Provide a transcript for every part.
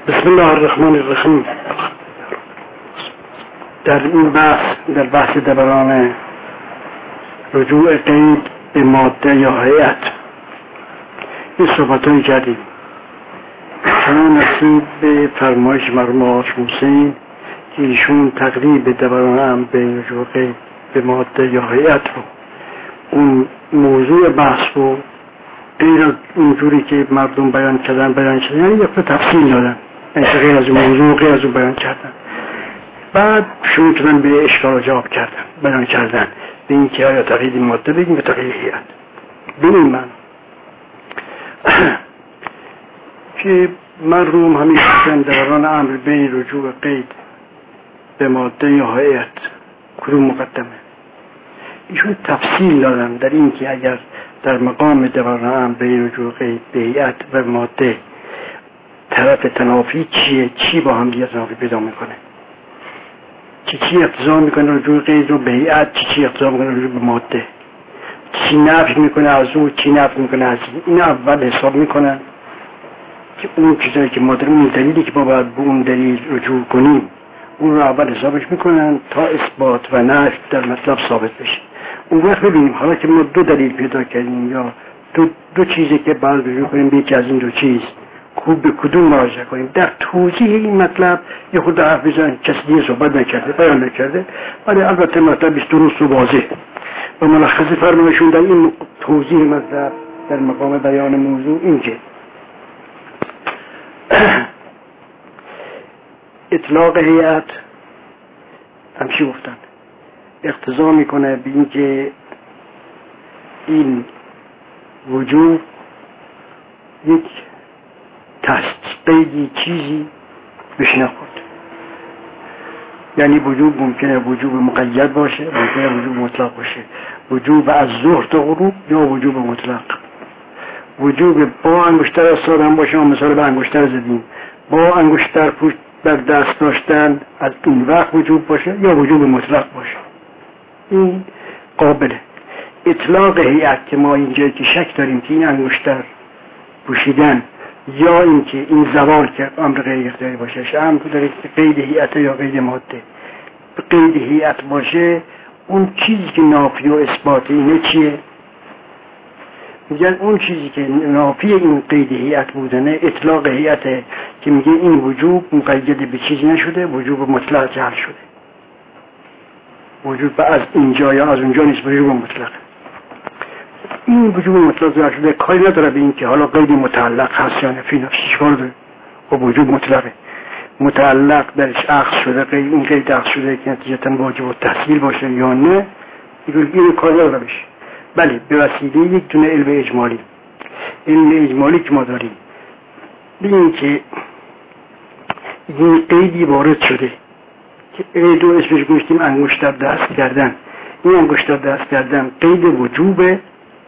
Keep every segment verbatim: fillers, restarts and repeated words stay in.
بسم الله الرحمن الرحیم. در این بحث در بحث دوران رجوع قید به ماده یا هیئت این صحبت‌هایی کردیم. چون نصیب به فرمایش مرحوم آقای حسین که ایشون تقریب دوران هم به رجوع قید به ماده یا هیئت رو اون موضوع بحث رو غیر از اونجوری که مردم بیان کردن بیان کردن یعنی یک تفصیل دادن، یعنی غیر از اون موضوع غیر از اون بیان کردن. بعد شروع کردن به اشکال جواب کردن، بیان کردن به این که آیا تقیید ماده بگیم به تقیید هیئت. ببین من که مرحوم همیشه گفتن دوران امر بین رجوع قید به ماده یا هیئت کدوم مقدمه. ایشون تفصیل دادن در این که اگر در مقام دوران امر بین رجوع قید به هیئت و ماده طرف تنافی چیه، چی با هم دیگه تنافی پیدا میکنه، چی چی اقتضا میکنه رجوع قید رو به هیئت، چی چی اقتضا میکنه رجوع به ماده، چی نفی میکنه از اون، چی نفی میکنه از این. این اول حساب میکنن که اون چیزایی که ماده اون دلیلی که ما باید به اون دلیل رجوع کنیم اون رو اول حسابش میکنن تا اثبات و نفی در مطلب ثابت بشه. اون وقت ببینیم حالا که ما دو دلیل پیدا کردیم یا دو, دو چیزی که باید رجوع کنیم به یکی از این دو چیز خوب به کدوم مراجعه کنیم. در توضیح این مطلب یه خود حرف بزن، کسی دیگه صحبت نکرده بیان نکرده، ولی البته مطلب درست و واضح و ملخص فرمایشون در این توضیح مطلب در مقام بیان موضوع این که اطلاق هیئت همچی گفتن اقتضا میکنه به این که این وجود یک قیدی چیزی بهش نخورد. یعنی وجود ممکنه وجود مقید باشه، ممکنه وجود مطلق باشه، وجود از ظهر تا غروب یا وجود مطلق، وجود با انگشتر از سادن باشه، مثلا به انگشتر زدیم با انگشتر پشت بر دست داشتن از این وقت وجود باشه یا وجود مطلق باشه. این قابله. اطلاق هیئت که ما اینجا که شک داریم که این انگشتر پوشیدن یا اینکه این زوال که امر غیر اختیاری باشه، شامل داره که قید هیئت یا قید ماده. قید هیئت باشه اون چیزی که نافی و اثبات اینه چیه؟ میگن اون چیزی که نافی این قید هیئت بودنه اطلاق هیئته که میگه این وجوب مقید به چیزی نشده، وجوب مطلق جعل شده. وجوب از اینجا یا از اونجا نیست، وجوب مطلق. این وجوب مطلق جعل شده کاری نداره به این که حالا قید متعلق هست یا نه، فی نفسش کار داره. خب وجوب مطلقه، متعلق درش اخذ شده، قید این قید اخذ شده که نتیجتا واجب التحصیل باشه یا نه، این کاری نداره بشه. بله به وسیله یک دونه علم اجمالی، علم اجمالی که ما داریم ببینیم که این قیدی وارد شده که قید رو اسمش گوشتیم انگشتر دست کردن. این انگشتر دست کردن قید وجوب،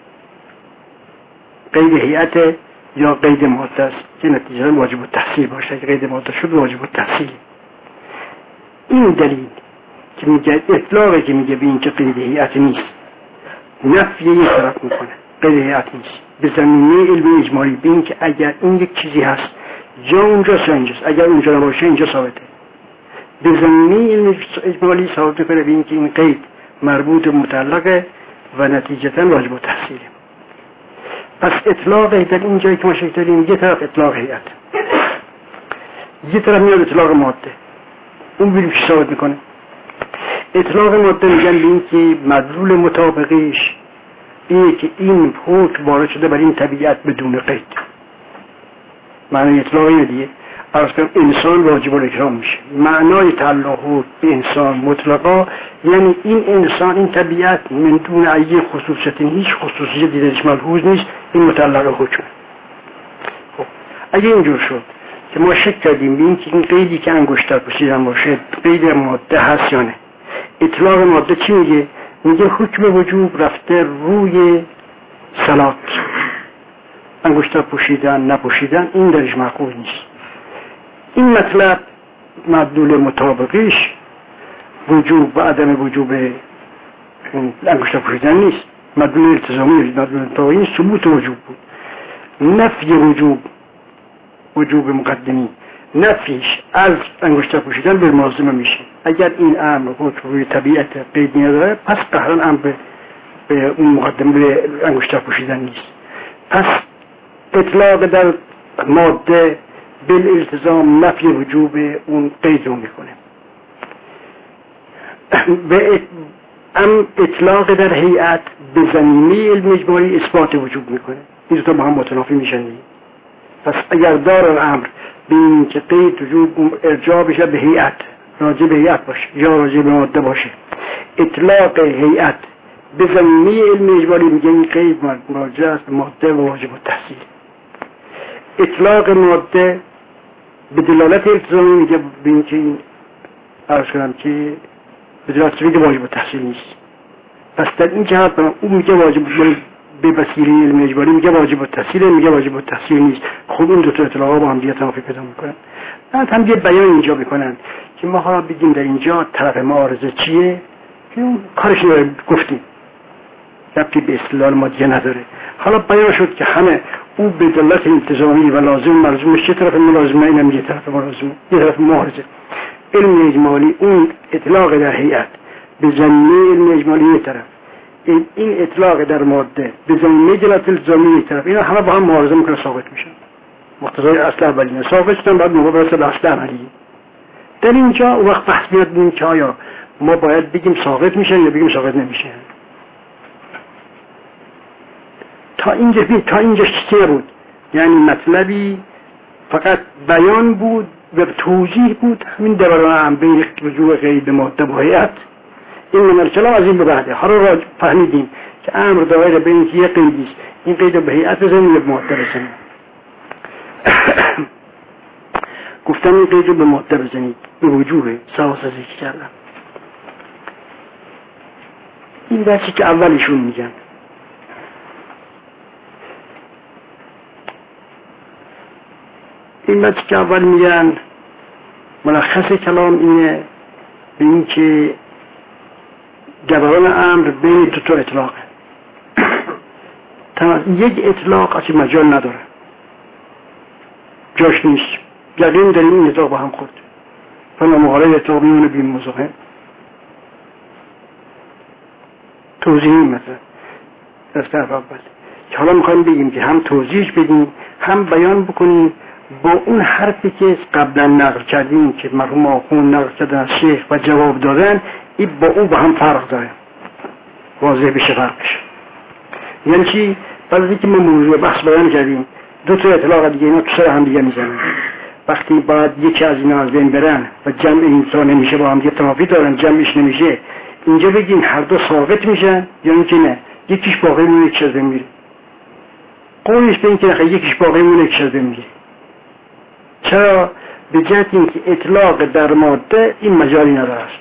قید هیئت یا قید ماده است که نتیجه واجب التحصیل باشه. که قید ماده شد واجب التحصیل. این دلیل که میگه اطلاقی که میگه به این که قید هیئت نیست نفی یک طرف میکنه، قید هیئت نیست به زمینه علم اجمالی به این که اگر این یک چیزی هست یا اونجاست یا اینجاست، اگر اونجا نباشه اینجا ثابته. به زمینه علم اجمالی ثابت کنه به این که این قید مربوط متعلقه و نتیجتا واجب التحصیله. پس اطلاق در این جایی که ما شکل داریم یه طرف اطلاق هیئت، یه طرف میاد اطلاق ماده. اون ببینیم چی ثابت میکنه. اطلاق ماده میگن به این که مدلول مطابقیش اینه که این حکم وارد شده برای این طبیعت بدون قید. معنی اطلاق اینه دیگه، عرض کنم انسان واجب الاکرام میشه. معنای تعلق به انسان مطلقا یعنی این انسان این طبیعت من دون ای خصوصیت، هیچ خصوصیت دیدنش ملحوظ نیست، این متعلق حکمه. خب اگه اینجور شد که ما شک کردیم به این که این قیدی که انگشتر پوشیدن باشه قید ماده هست یا نه، اطلاق ماده چی میگه؟ میگه حکم وجوب رفته روی صلات. انگشتر پوشیدن نپوشیدن این درش معقول نیست. این مطلب مدلول مطابقیش وجوب و عدم وجوب انگشتر پوشیدن نیست، مدلول التزامی نیست، مدلول مطابقی ثبوت وجوب بود. نفی وجوب وجوب مقدمی نفیش از انگشتر پوشیدن به ملازمه میشه. اگر این امر خود روی طبیعت قید نداره پس قهرن امر به, به اون مقدمه به انگشتر پوشیدن نیست. پس اطلاق در ماده بالالتزام نفی وجوب اون قید رو میکنه. به ام اطلاق در هیئت به ضمیمه علم اجباری اثبات وجوب میکنه. این دو تا با هم متنافی میشن. پس اگر دار الامر به این که قید وجوب ارجاع بشه به هیئت، راجع به هیئت باشه یا راجع به ماده باشه، اطلاق هیئت به ضمیمه علم اجباری میگه این قید راجع است به ماده و واجب التحصیل. اطلاق ماده به دلالت التزامی میگه به این که این عرض کنم که به دلالت واجب التحصیل نیست. پس در این جهت اون میگه واجب به وسیله علم اجباری میگه واجب التحصیل، میگه واجب التحصیل نیست. خب این دو تا اطلاقا با هم دیگه تنافی پیدا میکنن. بعد هم یه بیان اینجا میکنن که ما حالا بگیم در اینجا طرف معارضه چیه که اون کارش رو گفتیم ربطی به استدلال ما دیگه نداره. حالا بیان شد که همه او به دلالت التزامی و لازم ملزومش چه طرف ملازمه، اینم یه طرف ملازمه، یه طرف معارضه. علم اجمالی اون اطلاق در هیئت به ضمیمه علم اجمالی یه طرف، این این اطلاق در ماده به ضمیمه دلالت التزامی یک طرف، اینا همه با هم معارضه میکنه ثابت میشن. مقتضای اصل اولیه ثابت شدن بعد موقع برسه به اصل عملیه. در اینجا وقت بحث میاد ببینیم که آیا ما باید بگیم ثابت میشن یا بگیم ثابت نمیشن. تا اینجا تا اینجا چیزی نبود، یعنی مطلبی فقط بیان بود و توضیح بود. همین دوران هم بین وجوه قید ماده با هیئت این من الکلام از این به بعده. حالا را فهمیدیم که امر دایر بین که یه قیدیست، این قید به هیئت بزنیم یا به ماده بزنیم. گفتم این قید رو به ماده بزنید به وجوه سواسازی که کردم. این بچی که اولیشون میگن این بچی که اول میگن ملخص کلام اینه به این که جبران امر بین دو تا اطلاقه. یک اطلاق اصلا مجال نداره، جاش نیست. یقین داریم این اطلاق با هم خورد فلا مقارن اطلاق میمونه بیم مزاحم. توضیح مثلا از طرف اول که حالا میخوایم بگیم که هم توضیح بدیم هم بیان بکنیم با اون حرفی که قبلا نقل کردیم که مرحوم آخوند نقل کردن از شیخ و جواب دادن، این با اون با هم فرق داره، واضح بشه فرقش. یعنی چی؟ بعد از اینکه ما موضوع بحث بیان کردیم دو تا اطلاق دیگه اینا تو سر هم دیگه میزنن، وقتی باید یکی از اینا از بین برن و جمع اینسا نمیشه با هم دیگه توافی دارن جمعش نمیشه، اینجا بگیم هر دو ثابت میشن یا اینکه نه یکیش باقی میمونه یکیش از بین میره. قولش به این که یکیش باقی میمونه یکیش از بین میره. چرا؟ به جهت اینکه اطلاق در ماده این مجالی نداره است.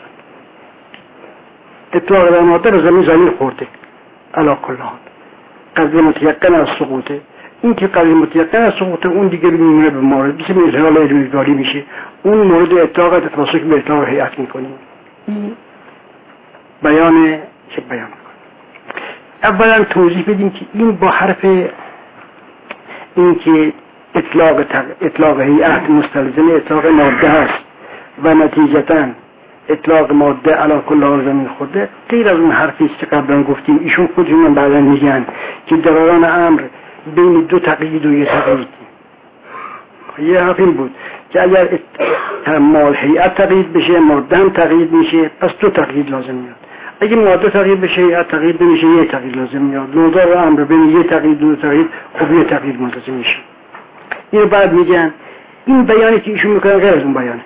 اطلاق در ماده به زمین زمین خورده علا کل حال قضیه متیقن از سقوطه. این که قضیه متیقن از سقوطه اون دیگه میمونه به مورد بسیم اظهار علمی میشه، اون مورد اطلاق تفاصیل به اطلاق هیئت میکنیم. این بیان چه بیان میکنیم؟ اولا توضیح بدیم که این با حرف این که اطلاق اطلاق هیئت مستلزم اطلاق ماده هست و نتیجتاً اطلاق ماده علا کل حال زمین خورده غیر از اون حرفی که قبلا گفتیم. ایشون خودشون بعدا میگن که دوران امر بین دو تقیید و یه تقیید. یه حرف این بود که اگر مال هیئت تقیید بشه ماده هم تقیید میشه پس دو تقیید لازم میاد. اگه ماده تقیید بشه هیئت تقیید نمیشه یه تقیید لازم میاد. لودار امر بین یه تقیید دو تقیید خب یه تقیید منتظم میشه. اینو بعد میگن این بیانی که ایشون میکنن غیر از اون بیانه.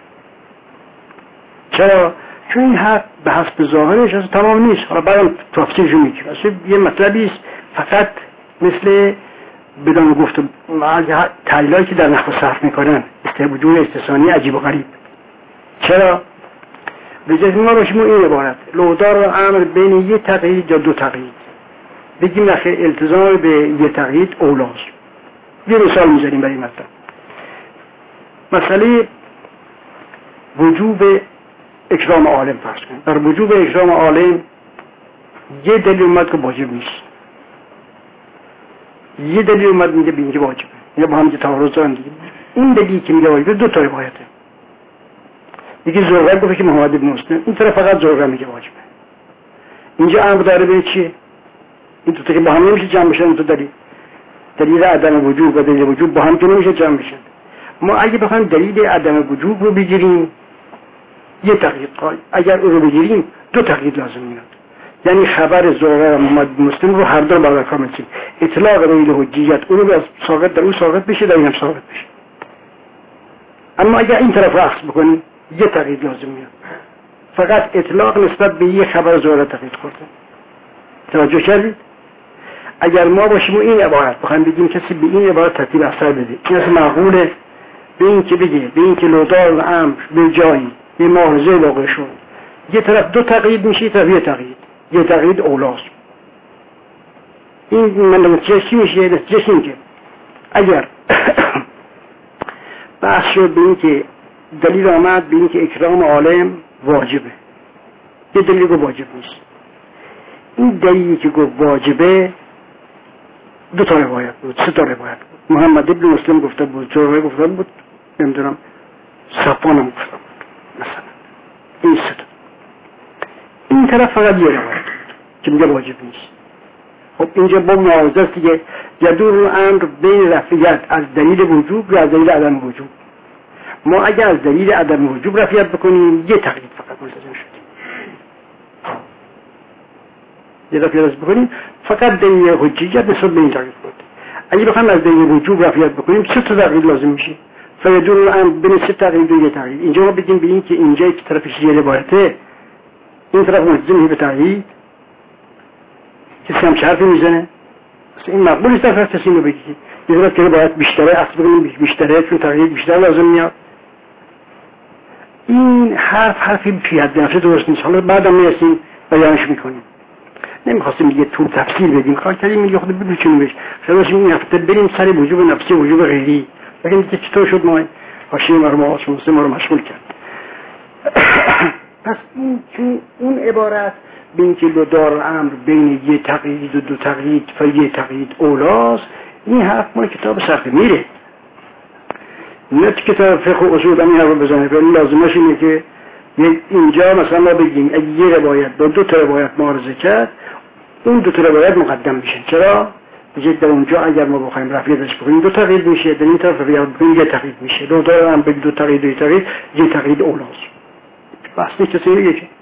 چرا؟ چون این حق به حسب ظاهرش از تمام نیست. حالا بعدم تفسیرشو میگیم اصلا یه مطلبی است فقط مثل بدون گفت تحلیلایی که در نحو صرف میکنن استبدون استثنایی عجیب و غریب. چرا؟ به جز ما باشیم این عبارت لودار امر بین یه تقیید یا دو تقیید بگیم نخیر التزام به یه تقیید اولاست. یه مثال میذاریم برای مثلا مسئله وجوب اکرام عالم فرض کنیم. در وجوب اکرام عالم یه دلیل اومد که واجب نیست، یه دلیل اومد میگه به اینکه واجبه، یا با هم که تعارض دارن دیگه. این دلیلی که میگه واجبه دو تا روایته. یکی زهره گفته که محمد بن مسلم، این طرف فقط زهره میگه واجبه. اینجا امر داره به چیه؟ این دو تا که با هم نمیشه جمع بشن. تو دلیل دلیل عدم وجوب و دلیل وجوب با هم که نمیشه جمع بشن. ما اگه بخوایم دلیل عدم وجوب رو بگیریم یه تقیید قائل، اگر او رو بگیریم دو تقیید لازم میاد. یعنی خبر زهره و محمد بن مسلم رو هر دو باید کامل کنیم. اطلاق دلیل حجیت اون رو از ساقط در اون ساقط بشه، در اینم ساقط بشه. اما اگر این طرف رو عکس بکنیم یه تقیید لازم میاد. فقط اطلاق نسبت به یه خبر زهره تقیید خورده. توجه کردید؟ اگر ما باشیم و این عبارت بخوایم بگیم کسی به این عبارت ترتیب اثر بده، این اصلا معقوله به این که بگه به این که لودار و امر به جایی یه معارضه واقع شد، یه طرف دو تقیید میشه، یه طرف یه تقیید، یه تقیید اولاست. این من نتیجه چی میشه؟ نتیجه این که اگر بحث شد به این که دلیل آمد به این که اکرام عالم واجبه، یه دلیل که واجب نیست، این دلیلی که گفت واجبه دو تا روایت بود، سه تا روایت بود. محمد ابن مسلم گفته بود، جوهره گفته بود، نمیدونم صفوان هم گفته بود مثلا. این سه تا. این طرف فقط یه روایت بود که میگه واجب نیست. خب اینجا با معارضه است دیگه. یدور الامر بین رفعیت از دلیل وجوب یا از دلیل عدم وجوب. ما اگر از دلیل عدم وجوب رفعیت بکنیم یه تقیید فقط ملزم شدیم. یه رفعیت بکنیم فقط دلیل حجیت نسبت به این تقیید بود. اگه بخوایم از دلیل وجوب رفعیت بکنیم سه تا تقیید لازم میشه. فیدور الامر بین سه تقیید و یه تقیید. اینجا ما بگیم به این که اینجا یک طرفش یه روایته، این طرف ملزم به تقیید، کسی هم حرفی میزنه. این مقبول است در کسی رو بگی یه طرف که باید بیشتره، اصلا بگیم بیشتره چون تقیید بیشتر لازم میاد. این حرف حرفی فیاد نفسه درست نیست. حالا بعدم میرسیم بیانش میکنیم. نمیخواستیم یه طول تفصیل بدیم، کار کردیم یه خود بدو چون بش شما این هفته بریم سر وجوب نفسی وجوب غیری بگیم که چطور شد ما حاشیه ما رو ما ما رو مشغول کرد. پس این چون اون عبارت به این که دار امر بین یه تقیید و دو تقیید و یه تقیید اولاست، این حرف ما کتاب سخت میره نه کتاب فقه و اصول همین حرف رو بزنه. ولی لازمش اینه که اینجا مثلا ما بگیم اگه یه روایت با دو تا روایت معارضه کرد اون دو تا روایت مقدم میشه. چرا؟ بجید در اونجا اگر ما بخوایم رفعیتش بکنیم دو تقیید میشه، در این طرف رفعیت بکنیم یه تقیید میشه. دو تا هم بگید دو تقیید و یه تقیید، یه تقیید اولاست. بس نیست کسی میگه که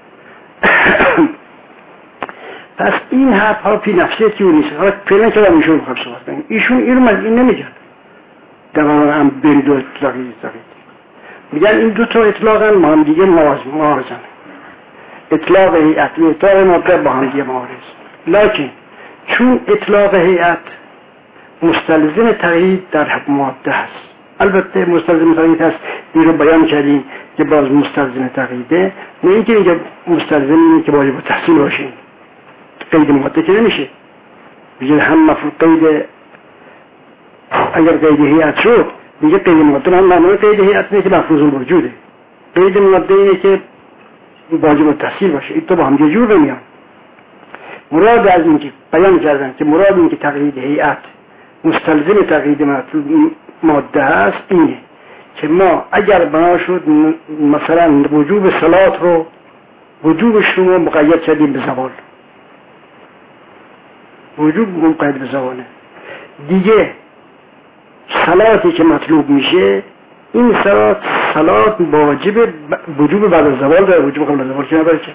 پس این حرف ها پی نفسیتی نیست. حالا فعلا که دارم ایشون بخواب صحبت کنیم، ایشون این رو این نمیگن در واقع هم بین دو تقیید تقیید میگن این دو تا اطلاقا با هم دیگه معارضن. اطلاق هیئت و اطلاق ماده با هم دیگه معارض، لکن چون اطلاق هیئت مستلزم تقیید در ماده هست، البته مستلزم تقیید هست، این رو بیان کردیم که باز مستلزم تقییده، نه اینکه میگه مستلزم اینه که واجب تحصیل باشه، قید ماده که نمیشه. میگه هم مفروض قید، اگر قید هیئت شد میگه قید ماده هم معنی قید هیئت اینه که مفروض الوجوده، قید ماده اینه که واجب التحصیل باشه. این تو با هم یه جور نمیان. مراد از این که بیان کردن که مراد این که تقیید هیئت مستلزم تقیید ماده هست اینه که ما اگر بنا شد مثلا وجوب صلات رو وجوبش رو مقید کردیم به زوال، وجوب مقید به زواله دیگه، صلاتی که مطلوب میشه این صلات صلات واجب وجوب بعد از زوال داره، وجوب قبل از زوال که نداره. که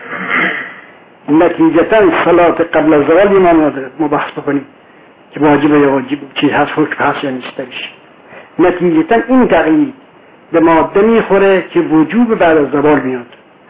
نتیجتا صلات قبل از زوال یه معنی نداره ما بحث بکنیم که واجب یا واجب چیز هست حکم هست یا نیست درش. نتیجتا این تقیید به ماده میخوره که وجوب بعد از زوال میاد.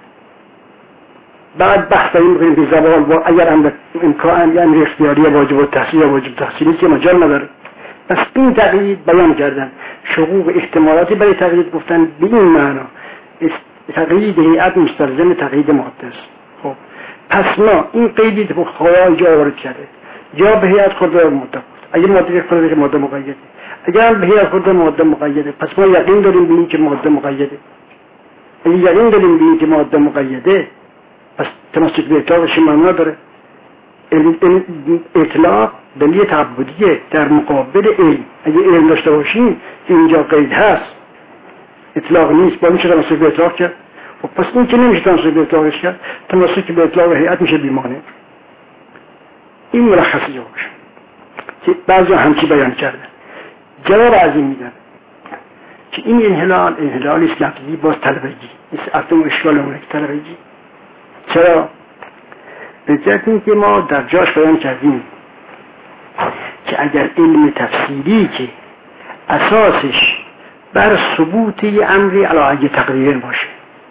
بعد بحث این میکنیم که زوال با اگر هم امکان یعنی اختیاری واجب التحصیل یا واجب تحصیلی که مجال نداره. پس این تقیید بیان کردن، شقوق احتمالاتی برای تقیید گفتن به این معنا تقیید هیئت مستلزم تقیید ماده است. خب پس ما این قیدی که خدا جا وارد کرده جا به هیئت خود ماده بود، اگه ماده خود که ماده مقیده، اگر به هیئت خود ماده مقیده پس ما یقین داریم به این که ماده مقیده. اگه یقین داریم به این که ماده مقیده پس تمسک به اطلاقش معنا داره. اطلاق دلیل تعبدیه در مقابل علم. اگه علم داشته باشیم که اینجا قید هست اطلاق نیست، با میشه تمسک به اطلاق کرد. خب پس این که نمیشه تمسک به اطلاقش کرد، تمسک به اطلاق هیئت میشه بیمانه. این ملخصی جوابش که بعضی همچی بیان کردن. جواب از این میدن که این انحلال انحلال است لفظی باز طلبگی است، اتم اشکال اونه که طلبگی. چرا؟ به جهت این که ما در جاش بیان کردیم که اگر علم تفسیری که اساسش بر ثبوت یه امری علاوه تقدیر باشه،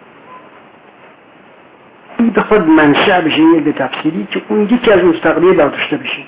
این به خود منشأ بشه این علم تفسیری که اون یکی از اون تقدیر برداشته بشه.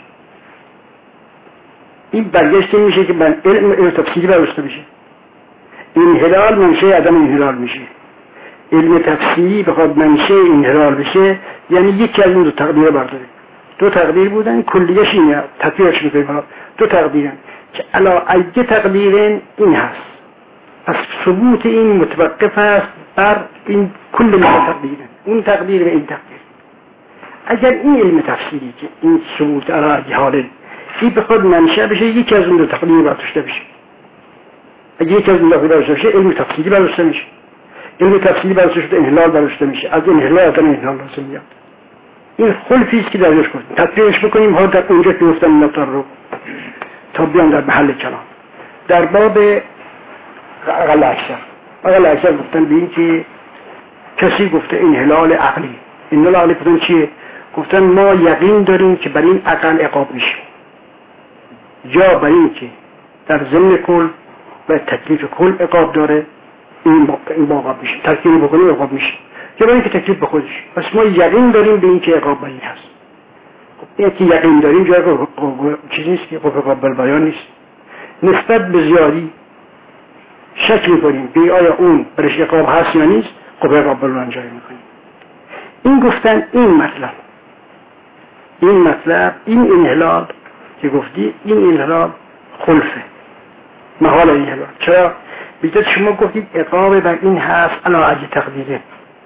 این برگشت میشه که من علم علم تفسیری برداشته بشه. انحلال منشأ عدم انحلال میشه. علم تفسیری بخواد منشأ انحلال بشه یعنی یکی از اون دو تقدیر برداره. دو تقدیر بودن کلیش اینه، تطبیقش میکنیم دو تقدیرن که علا ایه تقدیرن این هست. پس ثبوت این متوقف است بر این کل تقدیرن، اون تقدیر و این تقدیر. اگر این علم تفسیری که این ثبوت علا ایه حاله این بخواد منشأ بشه یکی از اون دو تقدیر برداشته بشه، اگه یکی از اون دو برداشته بشه علم تفسیری برداشته میشه. علم تفسیری برداشته شده انحلال برداشته میشه. از انحلال آدم انحلال لازم میاد. این خلفی است که در جاش گفتیم تطبیقش بکنیم. ها در اونجا که گفتم نطر رو تا بیان در محل کلام در باب اقل اکثر اقل اکثر گفتن به این که کسی گفته انحلال عقلی. انحلال عقلی گفتن چیه؟ گفتن ما یقین داریم که بر این اقل عقاب میشه، یا بر این که در ضمن کل و تکلیف کل عقاب داره این عقاب میشه، تکلیف بکنه عقاب میشه، یا برای اینکه تکلیف به خودش. پس ما یقین داریم به این که عقاب بین هست. خب این که یقین داریم جای چیزی نیست که قابل بیان نیست. نسبت به زیادی شک میکنیم به آیا اون برش عقاب هست یا نیست، خب عقاب بیان جای میکنیم. این گفتن این مطلب این مطلب این انحلال که گفتی این انحلال خلفه محال انحلال. چرا؟ بیشتر شما گفتید عقاب بر این هست علا عجی تقدیره،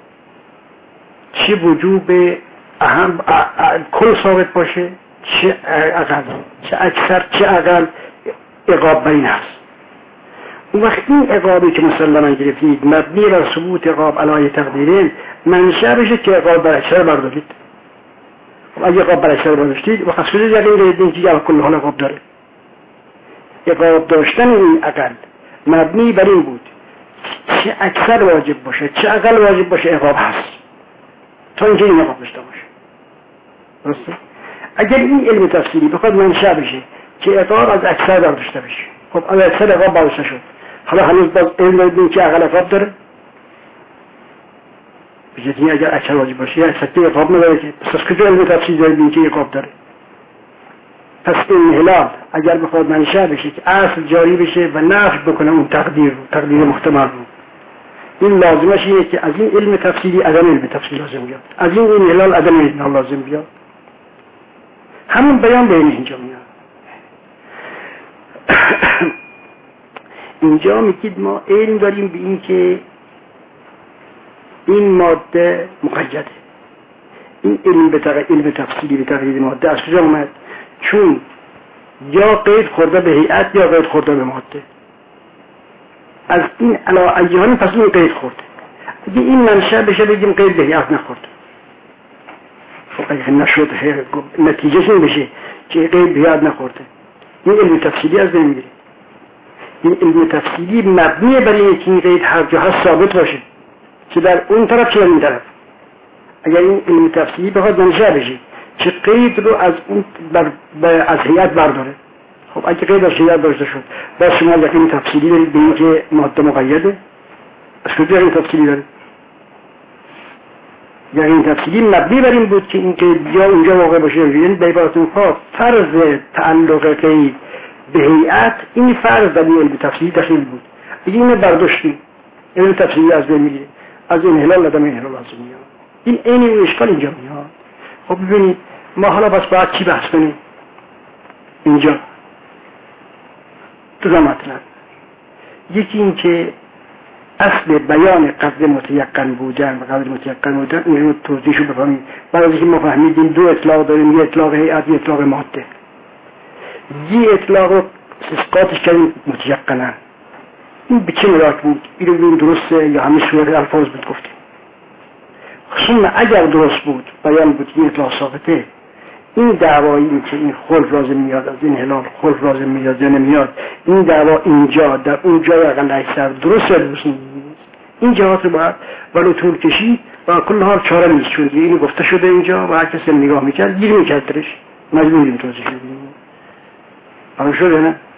چه وجوب اهم کل ثابت باشه، چه اقل چه اکثر چه اقل عقاب بین هست. اون وقت این عقابی که مسلما گرفتید مبنی بر ثبوت عقاب علی تقدیرین منشأ بشه که عقاب بر اکثر بردارید. اگه عقاب بر اکثر برداشتید و خاصه یقین دارید که کل حال عقاب داره. عقاب داشتن این اقل مبنی بر این بود چه اکثر واجب باشه چه اقل واجب باشه عقاب هست تا اینکه این عقاب داشته باشه. درسته؟ اگر این علم تفسیری بخواد منشأ بشه که عقاب از اکثر برداشته بشه، خب از اکثر عقاب برداشته شد، حالا هنوز باز علم داریم که اقل عقاب داره. بجدی اگر اکثر واجب باشه یا اکثر عقاب نداره که پس از کجا علم تفسیری داریم که عقاب داره؟ پس انحلال اگر بخواد منشأ بشه که اصل جاری بشه و نفی بکنه اون تقدیر رو، تقدیر محتمل رو، این لازمش اینه که از این علم تفسیری عدم علم تفسیر لازم بیاد، از این انحلال عدم انحلال لازم بیاد. همون بیان بین اینجا میاد. اینجا میگید ما علم داریم به این که این ماده مقیده. این علم به تقدیر علم تفسیری به تقدیر ماده از کجا اومد؟ چون یا قید خورده به هیئت یا قید خورده به ماده. از این علا ایهان پس این قید خورده. اگه این منشأ بشه بگیم قید به هیئت نخورده. خب اگه نشد نتیجهش این بشه که قید به هیئت نخورده، این علم تفسیری از بین میره. این علم تفسیری مبنی بر اینکه این قید هر جا هست ثابت باشه، که در اون طرف چه این طرف. اگر این علم تفسیری بخواد منشأ بشه که قید رو از اون بر از هیئت برداره، خب اگه قید از هیئت داشته شد بس شما یقین تفسیری دارید به اینکه ماده مقیده. از کجا یقین تفسیری دارید؟ یقین تفسیری مبنی بر این بود که این قید یا اونجا واقع باشه، یعنی به عبارت اخرى فرض تعلق قید به هیئت این فرض در علم تفسیری داخل بود. اگه اینو برداشتیم علم تفسیری از بین میره، از انحلال عدم انحلال لازم میاد. این عین اون اشکال اینجا میاد. خب ببینید ما حالا بس باید چی بحث کنیم اینجا؟ دو تا مطلب. یکی این که اصل بیان قدر متیقن بودن و قدر متیقن بودن این رو توضیحشو بفهمید. بعد از اینکه ما فهمیدیم دو اطلاق داریم، یه اطلاق هیئت، یه اطلاق ماده. یه اطلاق رو اسقاطش کردیم متیقنن. این به چه ملاک بود؟ این رو ببینیم درسته یا همه صورت الفاظ بود گفتیم. ثم اگر درست بود بیان بود این اطلاق ثابته، این دعوایی این که این خلف لازم میاد از این هلال خلف لازم میاد یا نمیاد، این دعوا اینجا در اونجا یا اقل درست یا درست نیست، این جهات رو باید ولو طول کشید و کل حال چاره نیست، چون اینو گفته شده اینجا و هر کسی نگاه میکرد گیر میکرد درش، مجبوریم توضیح بدیم. آن شده نه؟